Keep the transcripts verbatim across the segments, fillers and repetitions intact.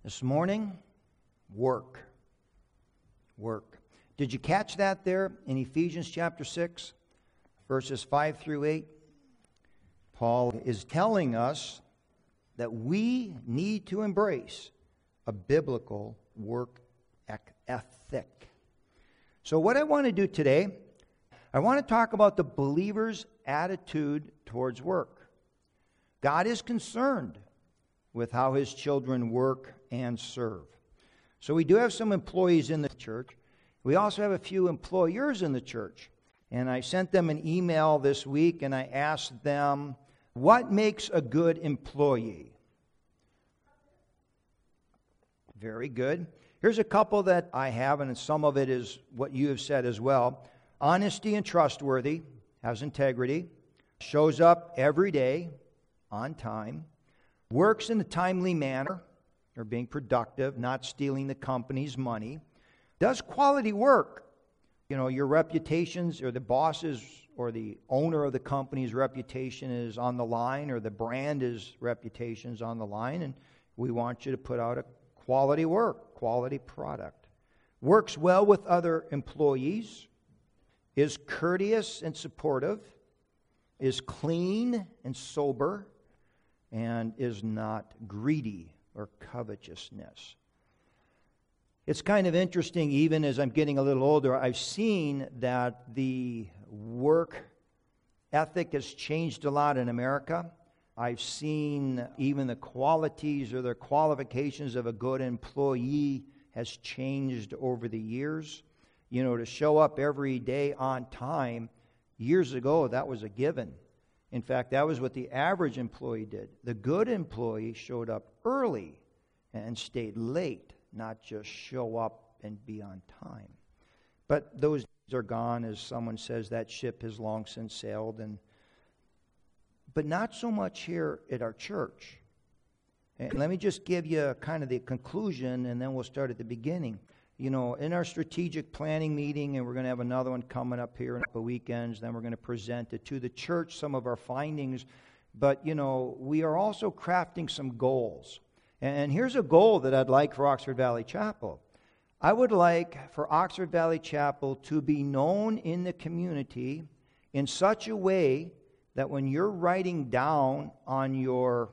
This morning, work. Work. Did you catch that there in Ephesians chapter six, verses five through eight? Paul is telling us that we need to embrace a biblical work ethic. So what I want to do today, I want to talk about the believer's attitude towards work. God is concerned with how his children work and serve. So we do have some employees in the church. We also have a few employers in the church. And I sent them an email this week and I asked them, what makes a good employee? Very good. Here's a couple that I have, and some of it is what you have said as well. Honesty and trustworthy, has integrity, shows up every day, on time, works in a timely manner, or being productive, not stealing the company's money, does quality work. You know, your reputations, or the boss's, or the owner of the company's reputation is on the line, or the brand's reputation is on the line, and we want you to put out a quality work, quality product. Works well with other employees, is courteous and supportive, is clean and sober, and is not greedy or covetousness. It's kind of interesting, even as I'm getting a little older, I've seen that the work ethic has changed a lot in America. I've seen even the qualities or the qualifications of a good employee has changed over the years. You know, to show up every day on time, years ago, that was a given. In fact, that was what the average employee did. The good employee showed up early and stayed late, not just show up and be on time. But those days are gone, as someone says, that ship has long since sailed. And but not so much here at our church. And let me just give you kind of the conclusion, and then we'll start at the beginning. You know, in our strategic planning meeting, and we're going to have another one coming up here in a couple weekends, then we're going to present it to the church, some of our findings. But, you know, we are also crafting some goals. And here's a goal that I'd like for Oxford Valley Chapel. I would like for Oxford Valley Chapel to be known in the community in such a way that when you're writing down on your,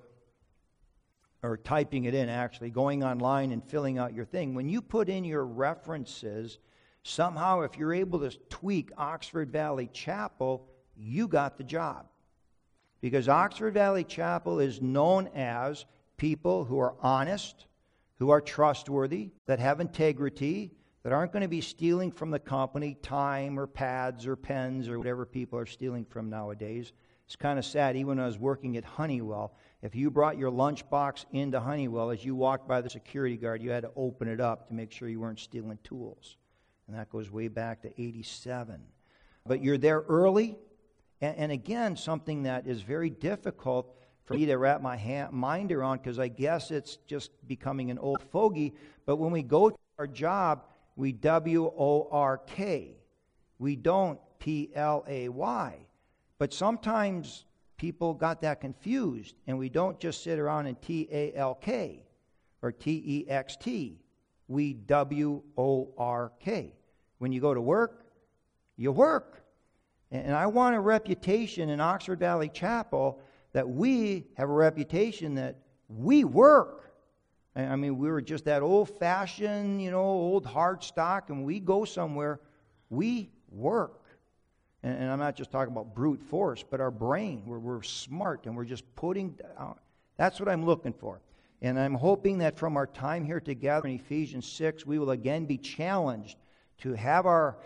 or typing it in actually, going online and filling out your thing, when you put in your references, somehow if you're able to tweak Oxford Valley Chapel, you got the job. Because Oxford Valley Chapel is known as people who are honest, who are trustworthy, that have integrity, that aren't going to be stealing from the company time or pads or pens or whatever people are stealing from nowadays. It's kind of sad, even when I was working at Honeywell, if you brought your lunchbox into Honeywell, as you walked by the security guard, you had to open it up to make sure you weren't stealing tools. And that goes way back to eighty-seven. But you're there early, and, and again, something that is very difficult for me to wrap my hand, mind around, because I guess it's just becoming an old fogey, but when we go to our job, we W O R K. We don't P L A Y. But sometimes people got that confused, and we don't just sit around and T A L K or T E X T. We W O R K. When you go to work, you work. And I want a reputation in Oxford Valley Chapel that we have a reputation that we work. I mean, we were just that old-fashioned, you know, old hard stock, and we go somewhere, we work. And I'm not just talking about brute force, but our brain, where we're smart and we're just putting down. That's what I'm looking for. And I'm hoping that from our time here together in Ephesians six, we will again be challenged to have our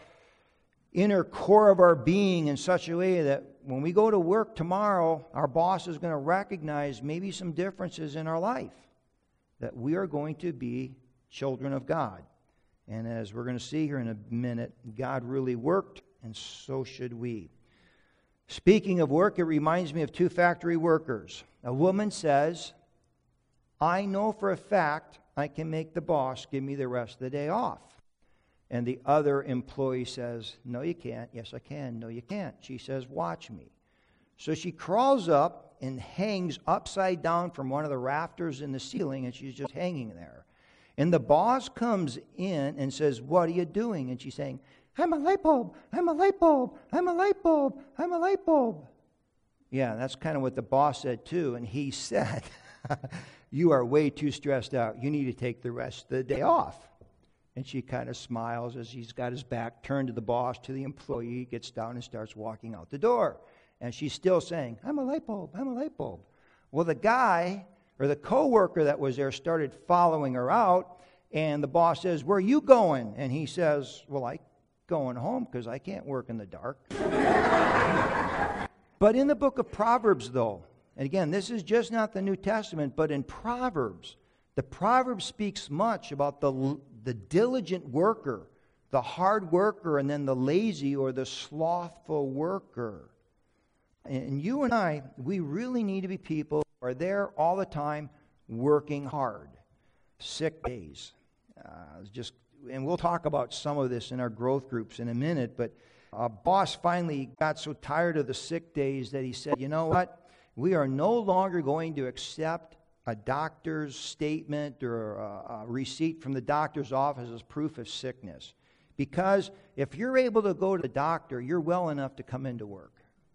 inner core of our being in such a way that when we go to work tomorrow, our boss is going to recognize maybe some differences in our life, that we are going to be children of God. And as we're going to see here in a minute, God really worked, and so should we. Speaking of work, it reminds me of two factory workers. A woman says, I know for a fact I can make the boss give me the rest of the day off. And the other employee says, no, you can't. Yes, I can. No, you can't. She says, watch me. So she crawls up and hangs upside down from one of the rafters in the ceiling, and she's just hanging there. And the boss comes in and says, what are you doing? And she's saying, I'm a light bulb, I'm a light bulb, I'm a light bulb, I'm a light bulb. Yeah, that's kind of what the boss said too. And he said, you are way too stressed out. You need to take the rest of the day off. And she kind of smiles as he's got his back turned to the boss, to the employee, gets down and starts walking out the door. And she's still saying, I'm a light bulb, I'm a light bulb. Well, the guy or the coworker that was there started following her out, and the boss says, where are you going? And he says, well, I'm going home because I can't work in the dark. But in the book of Proverbs, though, and again, this is just not the New Testament, but in Proverbs, the Proverbs speaks much about the, the diligent worker, the hard worker, and then the lazy or the slothful worker. And you and I, we really need to be people who are there all the time working hard. Sick days. Uh, just, and we'll talk about some of this in our growth groups in a minute, but a boss finally got so tired of the sick days that he said, you know what? We are no longer going to accept a doctor's statement or a, a receipt from the doctor's office as proof of sickness. Because if you're able to go to the doctor, you're well enough to come into work.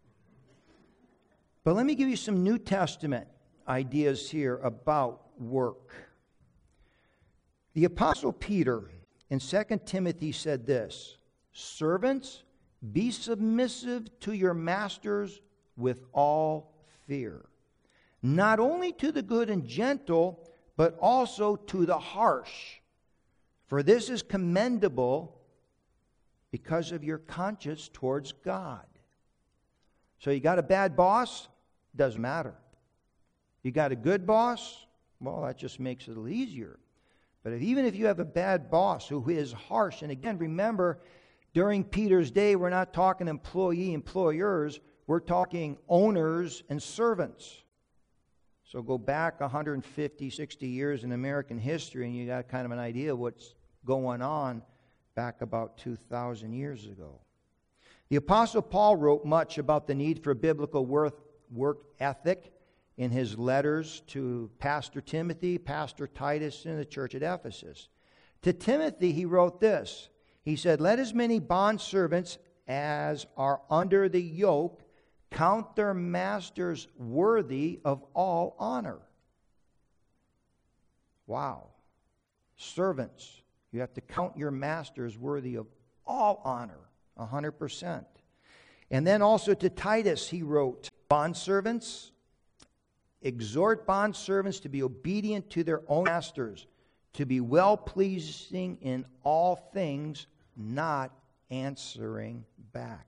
But let me give you some New Testament ideas here about work. The Apostle Peter in Second Timothy said this, servants, be submissive to your masters with all fear, not only to the good and gentle, but also to the harsh. For this is commendable because of your conscience towards God. So you got a bad boss? Doesn't matter. You got a good boss? Well, that just makes it a little easier. But if, even if you have a bad boss who is harsh, and again, remember, during Peter's day, we're not talking employee, employers, we're talking owners and servants. So go back one hundred fifty, sixty years in American history, and you got kind of an idea of what's going on back about two thousand years ago. The Apostle Paul wrote much about the need for biblical work, work ethic in his letters to Pastor Timothy, Pastor Titus, and the church at Ephesus. To Timothy, he wrote this. He said, let as many bondservants as are under the yoke count their masters worthy of all honor. Wow. Servants, you have to count your masters worthy of all honor, one hundred percent. And then also to Titus, he wrote, bondservants, exhort bondservants to be obedient to their own masters, to be well-pleasing in all things, not answering back.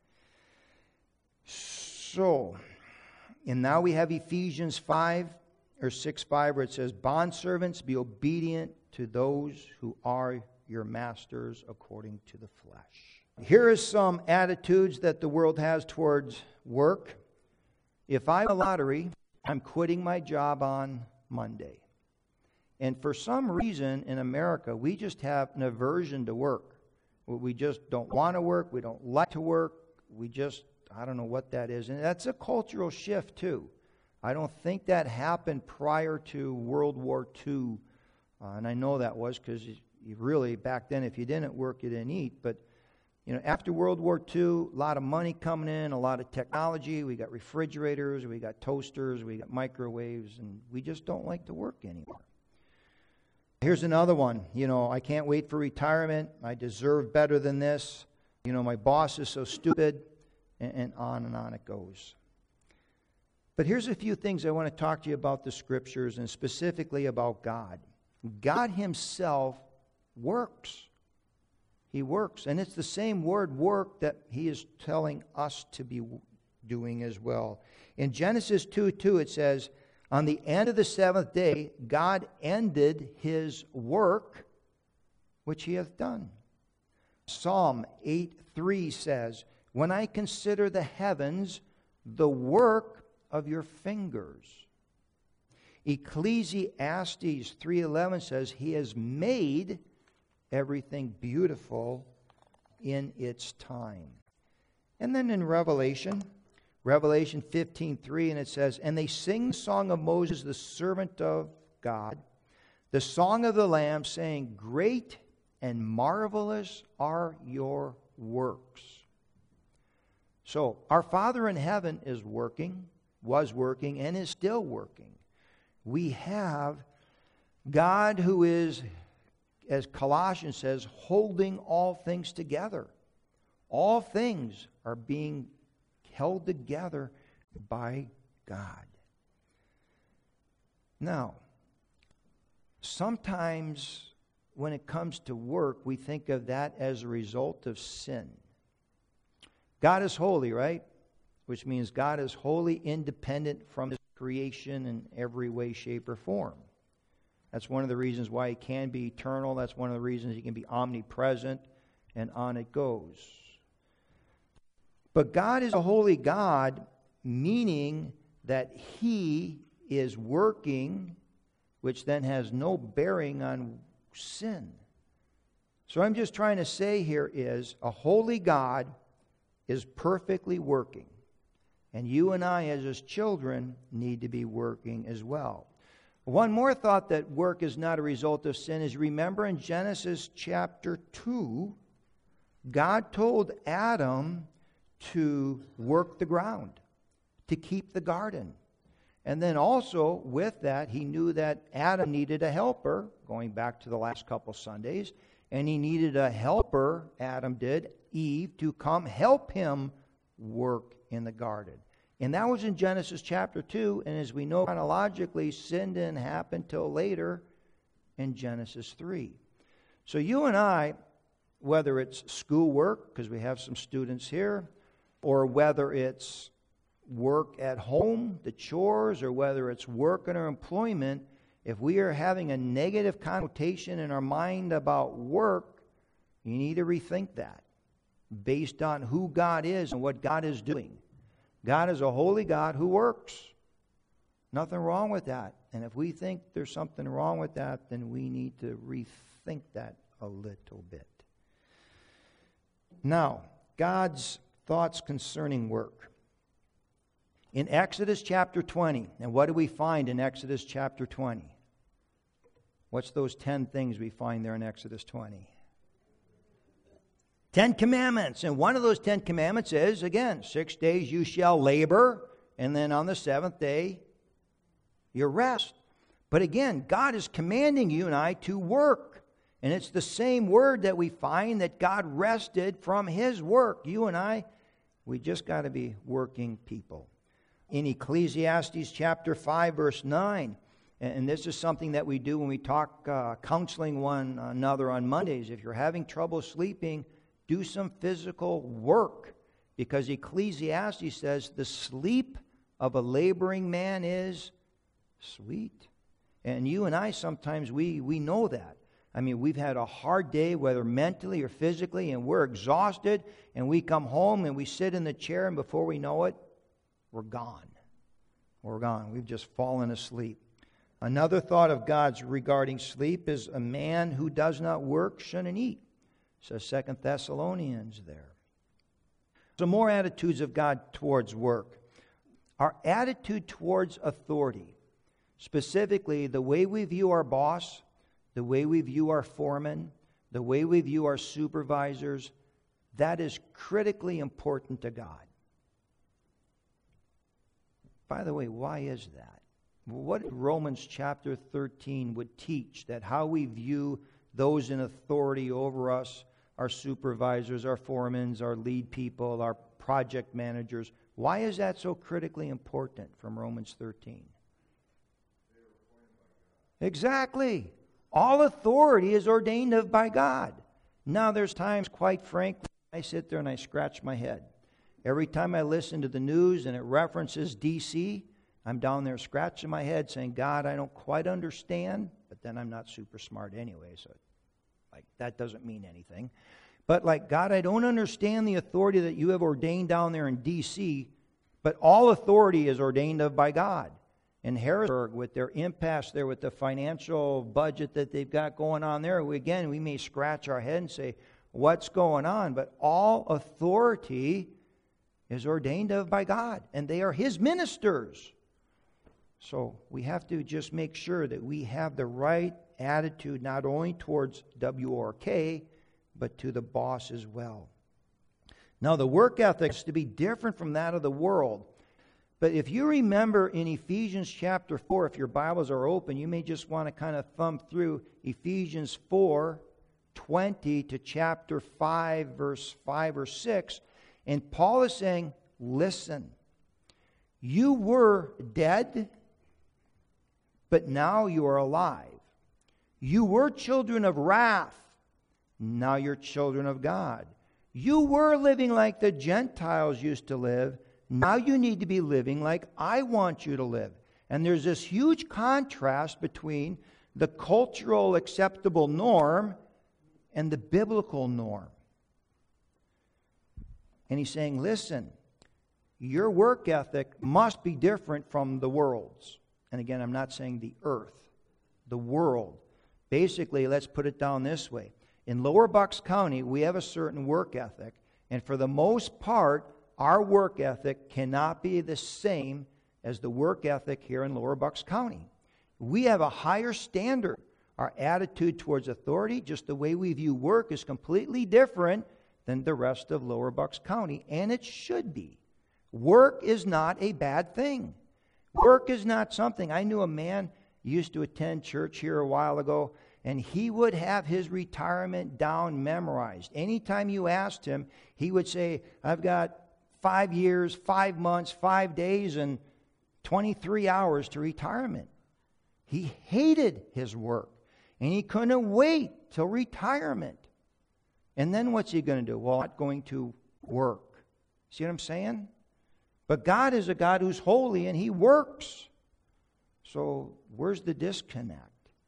So, and now we have Ephesians five or six five where it says, bondservants, be obedient to those who are your masters according to the flesh. Here are some attitudes that the world has towards work. If I win a lottery, I'm quitting my job on Monday. And for some reason in America, we just have an aversion to work. We just don't want to work. We don't like to work. We just, I don't know what that is. And that's a cultural shift too. I don't think that happened prior to World War Two. Uh, and I know that was because you, you really, back then, if you didn't work, you didn't eat. But you know, after World War Two, a lot of money coming in, a lot of technology. We got refrigerators, we got toasters, we got microwaves, and we just don't like to work anymore. Here's another one. You know, I can't wait for retirement. I deserve better than this. You know, my boss is so stupid, and, and on and on it goes. But here's a few things I want to talk to you about the Scriptures, and specifically about God. God Himself works. He works. And it's the same word work that He is telling us to be doing as well. In Genesis two two it says, on the end of the seventh day, God ended His work which He hath done. Psalm eight three says, when I consider the heavens, the work of your fingers. Ecclesiastes three eleven says, He has made everything beautiful in its time. And then in Revelation, Revelation fifteen three, and it says, and they sing the song of Moses, the servant of God, the song of the Lamb, saying, great and marvelous are your works. So, our Father in heaven is working, was working, and is still working. We have God who is, as Colossians says, holding all things together. All things are being held together by God. Now, sometimes when it comes to work, we think of that as a result of sin. God is holy, right? Which means God is wholly independent from His creation in every way, shape, or form. That's one of the reasons why He can be eternal. That's one of the reasons He can be omnipresent, and on it goes. But God is a holy God, meaning that He is working, which then has no bearing on sin. So what I'm just trying to say here is a holy God is perfectly working. And you and I, as His children, need to be working as well. One more thought that work is not a result of sin is, remember in Genesis chapter two, God told Adam to work the ground, to keep the garden. And then also with that, He knew that Adam needed a helper, going back to the last couple Sundays, and he needed a helper, Adam did, Eve, to come help him work in the garden. And that was in Genesis chapter two, and as we know chronologically, sin didn't happen till later in Genesis three. So you and I, whether it's schoolwork, because we have some students here, or whether it's work at home, the chores, or whether it's work in our employment, if we are having a negative connotation in our mind about work, you need to rethink that based on who God is and what God is doing. God is a holy God who works. Nothing wrong with that. And if we think there's something wrong with that, then we need to rethink that a little bit. Now, God's thoughts concerning work. In Exodus chapter twenty, and what do we find in Exodus chapter twenty? What's those ten things we find there in Exodus twenty? Ten commandments. And one of those ten commandments is, again, six days you shall labor, and then on the seventh day, you rest. But again, God is commanding you and I to work. And it's the same word that we find that God rested from His work. You and I, we just got to be working people. In Ecclesiastes chapter five, verse nine, and this is something that we do when we talk uh, counseling one another on Mondays. If you're having trouble sleeping, do some physical work, because Ecclesiastes says the sleep of a laboring man is sweet. And you and I, sometimes we, we know that. I mean, we've had a hard day, whether mentally or physically, and we're exhausted, and we come home and we sit in the chair, and before we know it, we're gone. We're gone. We've just fallen asleep. Another thought of God's regarding sleep is a man who does not work shouldn't eat. Says Second Thessalonians there. Some more attitudes of God towards work. Our attitude towards authority, specifically the way we view our boss, the way we view our foreman, the way we view our supervisors, that is critically important to God. By the way, why is that? What Romans chapter thirteen would teach, that how we view those in authority over us, our supervisors, our foremen, our lead people, our project managers, why is that so critically important from Romans thirteen? Exactly. All authority is ordained of by God. Now, there's times, quite frankly, I sit there and I scratch my head. Every time I listen to the news and it references D C, I'm down there scratching my head saying, God, I don't quite understand, but then I'm not super smart anyway, so like that doesn't mean anything. But like, God, I don't understand the authority that you have ordained down there in D C, but all authority is ordained of by God. In Harrisburg, with their impasse there, with the financial budget that they've got going on there, we, again, we may scratch our head and say, what's going on? But all authority is ordained of by God, and they are His ministers. So we have to just make sure that we have the right attitude not only towards W O R K, but to the boss as well. Now, the work ethic is to be different from that of the world. But if you remember in Ephesians chapter four, if your Bibles are open, you may just want to kind of thumb through Ephesians four, twenty to chapter five, verse five or six. And Paul is saying, listen, you were dead, but now you are alive. You were children of wrath, now you're children of God. You were living like the Gentiles used to live. Now you need to be living like I want you to live. And there's this huge contrast between the cultural acceptable norm and the biblical norm. And he's saying, listen, your work ethic must be different from the world's. And again, I'm not saying the earth, the world. Basically, let's put it down this way. In Lower Bucks County, we have a certain work ethic, and for the most part, our work ethic cannot be the same as the work ethic here in Lower Bucks County. We have a higher standard. Our attitude towards authority, just the way we view work, is completely different than the rest of Lower Bucks County, and it should be. Work is not a bad thing. Work is not something. I knew a man used to attend church here a while ago, and he would have his retirement down memorized. Anytime you asked him, he would say, I've got five years, five months, five days, and twenty-three hours to retirement. He hated his work, and he couldn't wait till retirement. And then what's he going to do? Well, I'm not going to work. See what I'm saying? But God is a God who's holy, and He works. So where's the disconnect?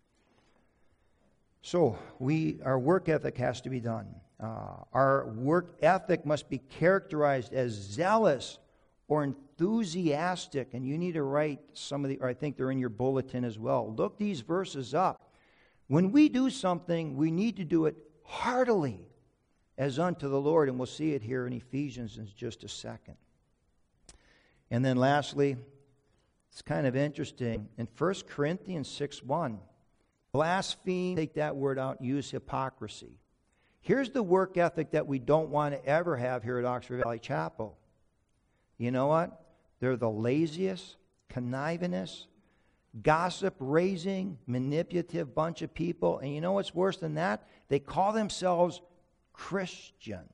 So we, our work ethic has to be done. Uh, our work ethic must be characterized as zealous or enthusiastic. And you need to write some of the, or I think they're in your bulletin as well. Look these verses up. When we do something, we need to do it heartily as unto the Lord. And we'll see it here in Ephesians in just a second. And then lastly, it's kind of interesting. In First Corinthians six one, blaspheme, take that word out, use hypocrisy. Here's the work ethic that we don't want to ever have here at Oxford Valley Chapel. You know what? They're the laziest, connivingest, gossip-raising, manipulative bunch of people. And you know what's worse than that? They call themselves Christians.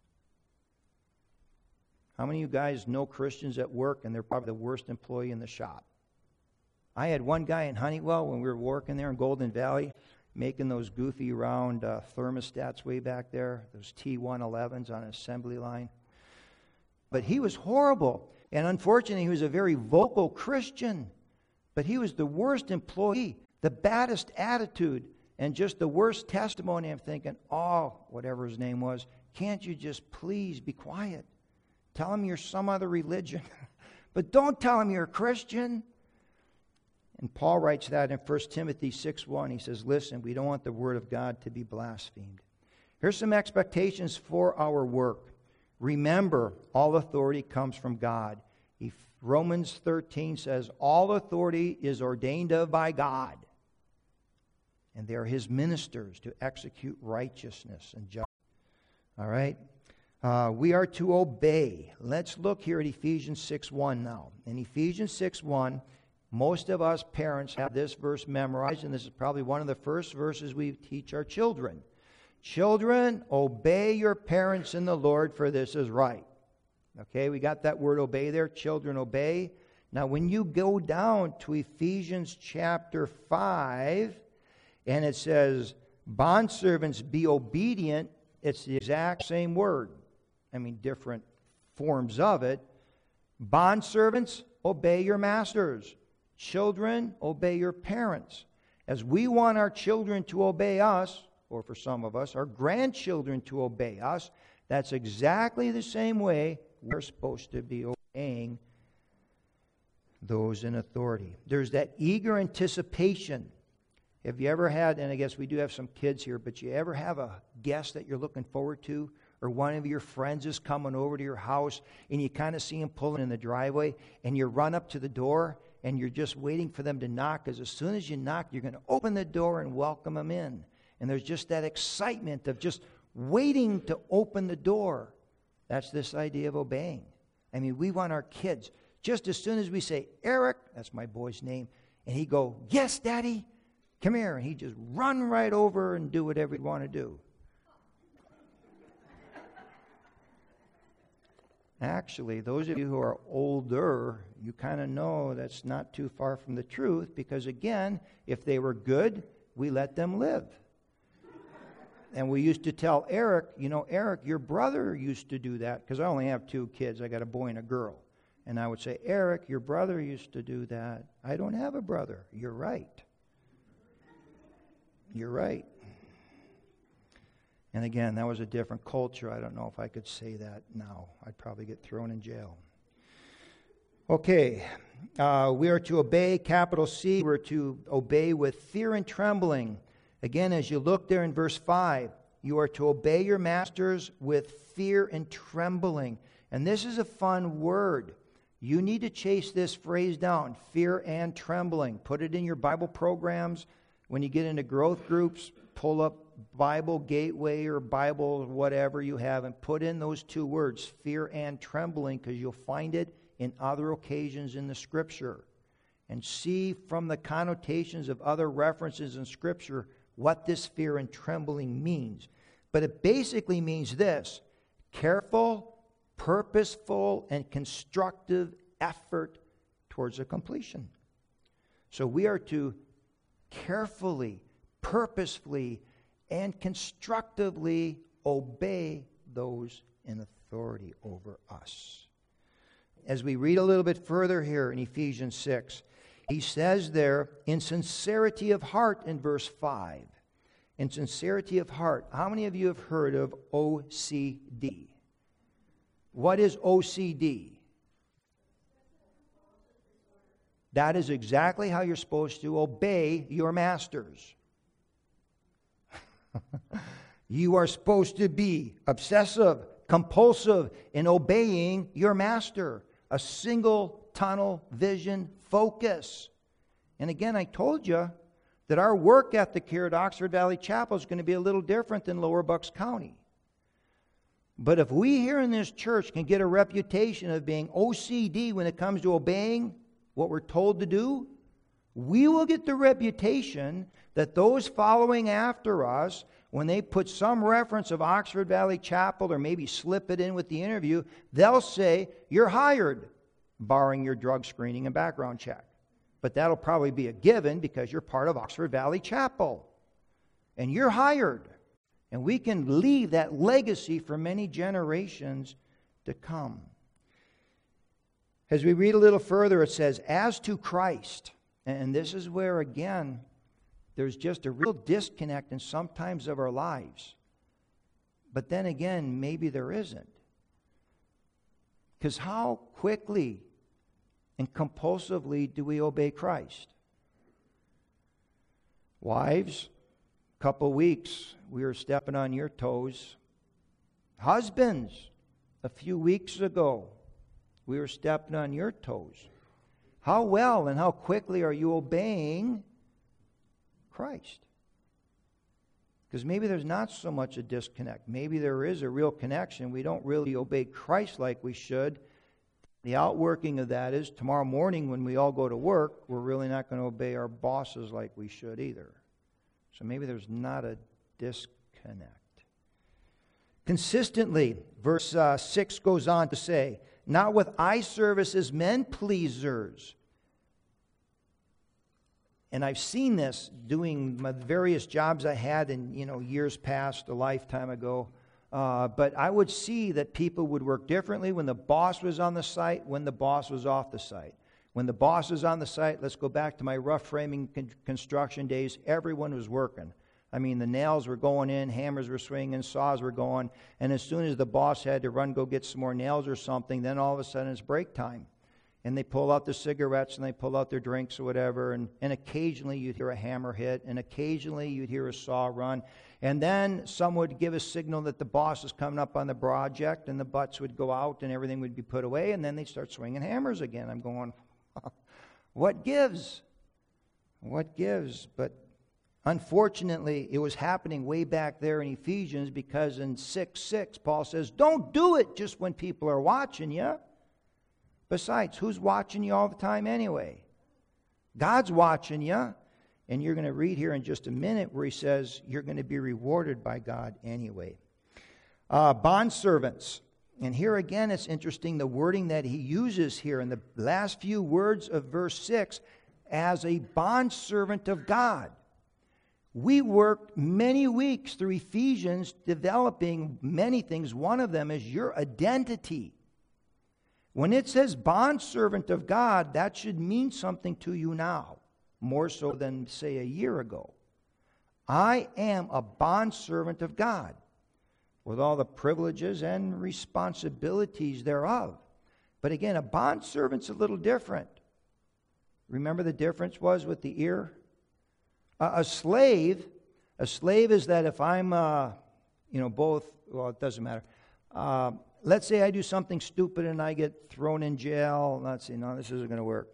How many of you guys know Christians at work and they're probably the worst employee in the shop? I had one guy in Honeywell when we were working there in Golden Valley, making those goofy round uh, thermostats way back there, those T one elevens on an assembly line. But he was horrible. And unfortunately, he was a very vocal Christian. But he was the worst employee, the baddest attitude, and just the worst testimony. I'm thinking, oh, whatever his name was, can't you just please be quiet? Tell him you're some other religion. But don't tell him you're a Christian. And Paul writes that in First Timothy six one. He says, listen, we don't want the word of God to be blasphemed. Here's some expectations for our work. Remember, all authority comes from God. If Romans thirteen says, all authority is ordained of by God. And they are His ministers to execute righteousness and justice. All right? Uh, we are to obey. Let's look here at Ephesians six one now. In Ephesians six one, most of us parents have this verse memorized, and this is probably one of the first verses we teach our children. Children, obey your parents in the Lord, for this is right. Okay, we got that word obey there. Children, obey. Now, when you go down to Ephesians chapter five, and it says, bondservants, be obedient, it's the exact same word. I mean, different forms of it. Bondservants, obey your masters. Children, obey your parents. As we want our children to obey us, or for some of us, our grandchildren to obey us, that's exactly the same way we're supposed to be obeying those in authority. There's that eager anticipation. Have you ever had, and I guess we do have some kids here, but you ever have a guest that you're looking forward to? Or one of your friends is coming over to your house and you kind of see him pulling in the driveway and you run up to the door and you're just waiting for them to knock, because as soon as you knock, you're going to open the door and welcome them in. And there's just that excitement of just waiting to open the door. That's this idea of obeying. I mean, we want our kids, just as soon as we say, Eric, that's my boy's name, and he go, yes, Daddy, come here. And he just run right over and do whatever he'd want to do. Actually, those of you who are older, you kind of know that's not too far from the truth, because again, if they were good, we let them live. And we used to tell Eric, you know, Eric, your brother used to do that, because I only have two kids. I got a boy and a girl. And I would say, Eric, your brother used to do that. I don't have a brother. You're right. You're right. And again, that was a different culture. I don't know if I could say that now. I'd probably get thrown in jail. Okay, uh, we are to obey, capital C. We're to obey with fear and trembling. Again, as you look there in verse five, you are to obey your masters with fear and trembling. And this is a fun word. You need to chase this phrase down, fear and trembling. Put it in your Bible programs. When you get into growth groups, pull up Bible Gateway or Bible whatever you have and put in those two words, fear and trembling, because you'll find it in other occasions in the Scripture. And see from the connotations of other references in Scripture what this fear and trembling means. But it basically means this: careful, purposeful, and constructive effort towards a completion. So we are to carefully, purposefully, and constructively obey those in authority over us. As we read a little bit further here in Ephesians six, he says there, in sincerity of heart in verse five. In sincerity of heart. How many of you have heard of O C D? What is O C D? That is exactly how you're supposed to obey your masters. You are supposed to be obsessive, compulsive in obeying your master. A single tunnel vision focus. And again, I told you that our work ethic here at Oxford Valley Chapel is going to be a little different than Lower Bucks County. But if we here in this church can get a reputation of being O C D when it comes to obeying what we're told to do, we will get the reputation that those following after us, when they put some reference of Oxford Valley Chapel or maybe slip it in with the interview, they'll say, you're hired, barring your drug screening and background check. But that'll probably be a given because you're part of Oxford Valley Chapel. And you're hired. And we can leave that legacy for many generations to come. As we read a little further, it says, as to Christ. And this is where, again, there's just a real disconnect in some times of our lives. But then again, maybe there isn't. Because how quickly and compulsively do we obey Christ? Wives, a couple weeks, we were stepping on your toes. Husbands, a few weeks ago, we were stepping on your toes. How well and how quickly are you obeying Christ? Because maybe there's not so much a disconnect. Maybe there is a real connection. We don't really obey Christ like we should. The outworking of that is tomorrow morning when we all go to work, we're really not going to obey our bosses like we should either. So maybe there's not a disconnect. Consistently, verse uh, six goes on to say, not with eye service as men pleasers. And I've seen this doing my various jobs I had in, you know, years past, a lifetime ago. Uh, but I would see that people would work differently when the boss was on the site, when the boss was off the site. When the boss was on the site, let's go back to my rough framing con- construction days, everyone was working. I mean, the nails were going in, hammers were swinging, saws were going, and as soon as the boss had to run, go get some more nails or something, then all of a sudden it's break time. And they pull out the cigarettes and they pull out their drinks or whatever, and, and occasionally you'd hear a hammer hit, and occasionally you'd hear a saw run. And then some would give a signal that the boss is coming up on the project, and the butts would go out and everything would be put away, and then they'd start swinging hammers again. I'm going, What gives? What gives? But unfortunately, it was happening way back there in Ephesians, because in six six, Paul says, don't do it just when people are watching you. Besides, who's watching you all the time anyway? God's watching you. And you're going to read here in just a minute where he says you're going to be rewarded by God anyway. Uh, bondservants. And here again, it's interesting the wording that he uses here in the last few words of verse six, as a bondservant of God. We worked many weeks through Ephesians developing many things. One of them is your identity. When it says bondservant of God, that should mean something to you now, more so than, say, a year ago. I am a bondservant of God, with all the privileges and responsibilities thereof. But again, a bondservant's a little different. Remember the difference was with the ear? Uh, a slave, a slave is that if I'm, uh, you know, both, well, it doesn't matter. Uh, let's say I do something stupid and I get thrown in jail. Let's see, no, this isn't going to work.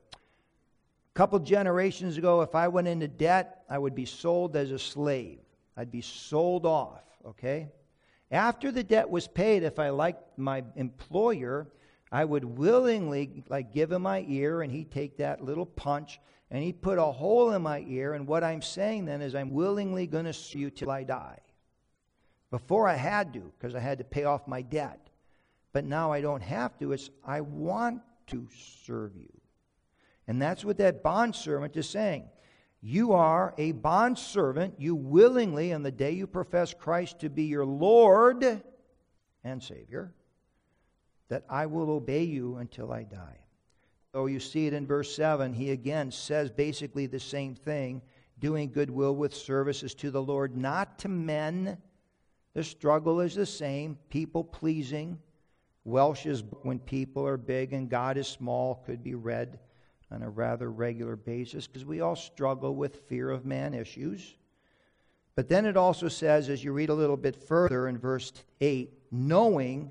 A couple generations ago, if I went into debt, I would be sold as a slave. I'd be sold off, okay? After the debt was paid, if I liked my employer, I would willingly, like, give him my ear, and he'd take that little punch, and he'd put a hole in my ear, and what I'm saying then is I'm willingly going to serve you till I die. Before I had to, because I had to pay off my debt. But now I don't have to. It's I want to serve you. And that's what that bondservant is saying. You are a bondservant. You willingly, on the day you profess Christ to be your Lord and Savior, that I will obey you until I die. So you see it in verse seven. He again says basically the same thing. Doing goodwill with services to the Lord, not to men. The struggle is the same. People pleasing. Welsh is when people are big and God is small. Could be read on a rather regular basis, because we all struggle with fear of man issues. But then it also says, as you read a little bit further in verse eight, knowing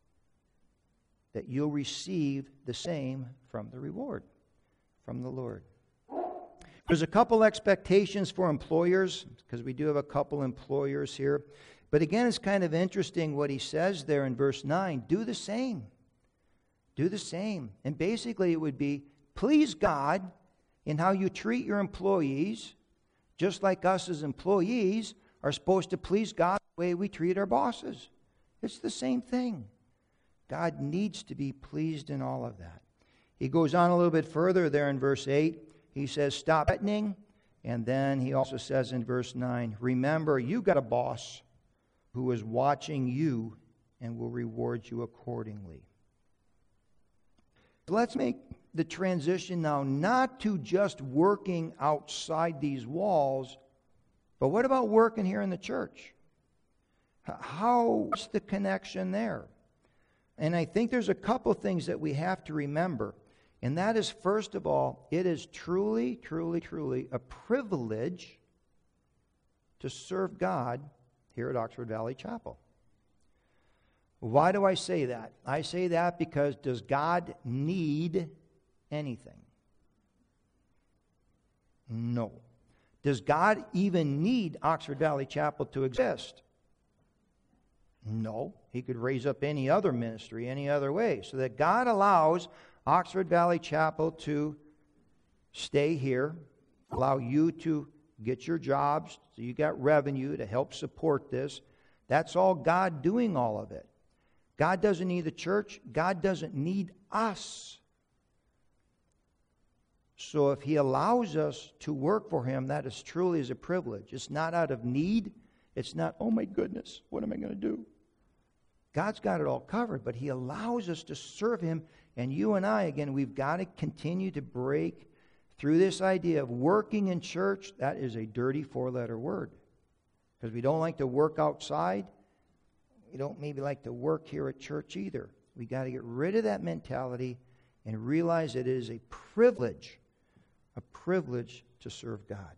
that you'll receive the same from the reward, from the Lord. There's a couple expectations for employers, because we do have a couple employers here. But again, it's kind of interesting what he says there in verse nine. Do the same. Do the same. And basically it would be, please God in how you treat your employees, just like us as employees are supposed to please God the way we treat our bosses. It's the same thing. God needs to be pleased in all of that. He goes on a little bit further there in verse eight. He says, stop threatening. And then he also says in verse nine, remember, you got a boss who is watching you and will reward you accordingly. Let's make the transition now not to just working outside these walls, but what about working here in the church? How's the connection there? And I think there's a couple things that we have to remember. And that is, first of all, it is truly, truly, truly a privilege to serve God here at Oxford Valley Chapel. Why do I say that? I say that because does God need anything? No. Does God even need Oxford Valley Chapel to exist? No. He could raise up any other ministry any other way. So that God allows Oxford Valley Chapel to stay here, allow you to get your jobs, so you got revenue to help support this. That's all God doing all of it. God doesn't need the church. God doesn't need us. So if He allows us to work for Him, that is truly is a privilege. It's not out of need. It's not, oh my goodness, what am I going to do? God's got it all covered, but He allows us to serve Him. And you and I, again, we've got to continue to break through this idea of working in church. That is a dirty four-letter word. Because we don't like to work outside. We don't maybe like to work here at church either. We got to get rid of that mentality and realize it is a privilege, a privilege to serve God.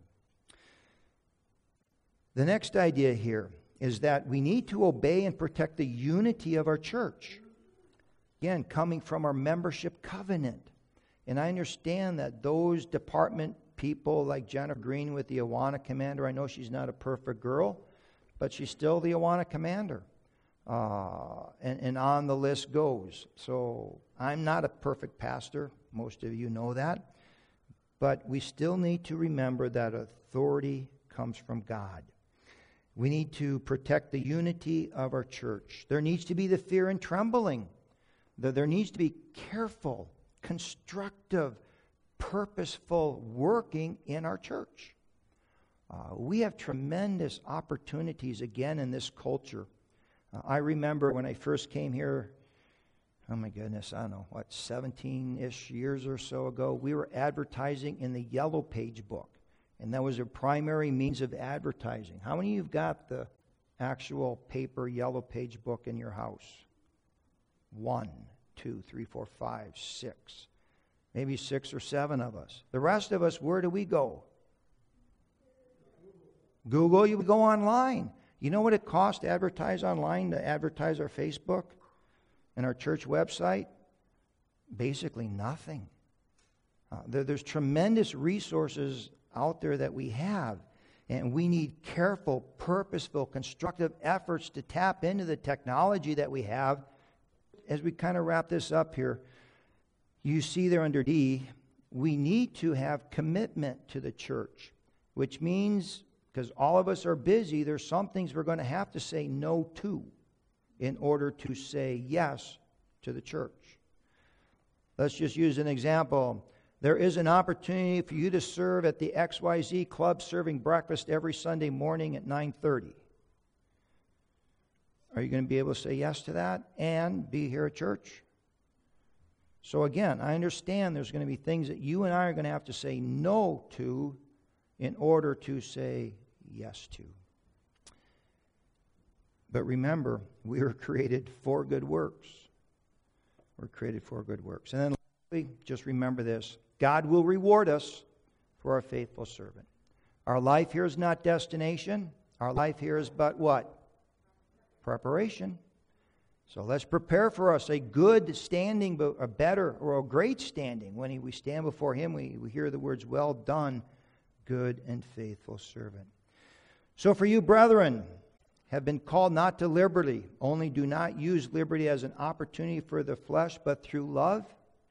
The next idea here is that we need to obey and protect the unity of our church. Again, coming from our membership covenant. And I understand that those department people like Jennifer Green with the Awana Commander, I know she's not a perfect girl, but she's still the Awana Commander. Uh, and, and on the list goes. So I'm not a perfect pastor. Most of you know that. But we still need to remember that authority comes from God. We need to protect the unity of our church. There needs to be the fear and trembling. There needs to be careful, constructive, purposeful working in our church. Uh, we have tremendous opportunities again in this culture. Uh, I remember when I first came here, oh my goodness, I don't know, what, seventeen-ish years or so ago, we were advertising in the Yellow Page book. And that was a primary means of advertising. How many of you have got the actual paper Yellow Page book in your house? One, two, three, four, five, six. Maybe six or seven of us. The rest of us, where do we go? Google, you go online. You know what it costs to advertise online, to advertise our Facebook and our church website? Basically nothing. Uh, there, there's tremendous resources out there that we have, and we need careful, purposeful, constructive efforts to tap into the technology that we have. As we kind of wrap this up here, you see there under D, we need to have commitment to the church, which means, because all of us are busy, there's some things we're going to have to say no to in order to say yes to the church. Let's just use an example. There is an opportunity for you to serve at the X Y Z Club serving breakfast every Sunday morning at nine thirty. Are you going to be able to say yes to that and be here at church? So again, I understand there's going to be things that you and I are going to have to say no to in order to say yes to. But remember, we were created for good works. We're created for good works. And then lastly, just remember this. God will reward us for our faithful servant. Our life here is not destination. Our life here is but what? Preparation. So let's prepare for us a good standing, but a better or a great standing. When we stand before Him, we, we hear the words, well done, good and faithful servant. So for you, brethren, have been called not to liberty. Only do not use liberty as an opportunity for the flesh, but through love,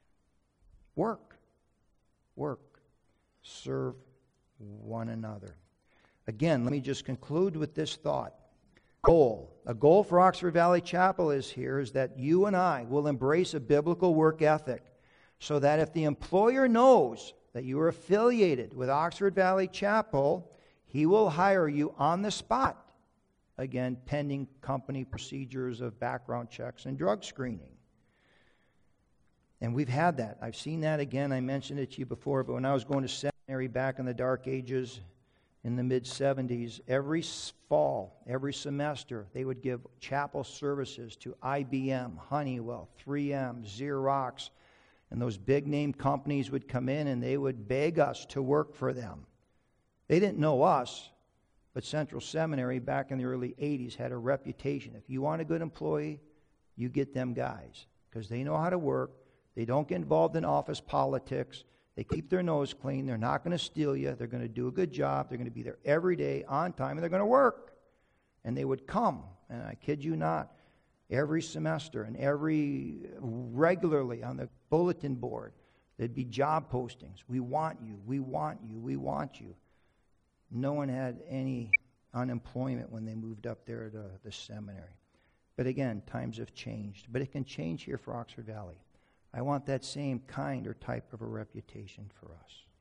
work. Work. Serve one another. Again, let me just conclude with this thought. Goal. A goal for Oxford Valley Chapel is here is that you and I will embrace a biblical work ethic so that if the employer knows that you are affiliated with Oxford Valley Chapel, he will hire you on the spot. Again, pending company procedures of background checks and drug screening. And we've had that. I've seen that again. I mentioned it to you before, but when I was going to seminary back in the dark ages, in the mid-seventies, every fall, every semester, they would give chapel services to I B M, Honeywell, three M, Xerox, and those big-name companies would come in and they would beg us to work for them. They didn't know us, but Central Seminary back in the early eighties had a reputation. If you want a good employee, you get them guys, because they know how to work. They don't get involved in office politics. They keep their nose clean. They're not going to steal you. They're going to do a good job. They're going to be there every day on time, and they're going to work. And they would come, and I kid you not, every semester and every regularly on the bulletin board, there'd be job postings. We want you. We want you. We want you. No one had any unemployment when they moved up there to the seminary. But again, times have changed. But it can change here for Oxford Valley. I want that same kind or type of a reputation for us.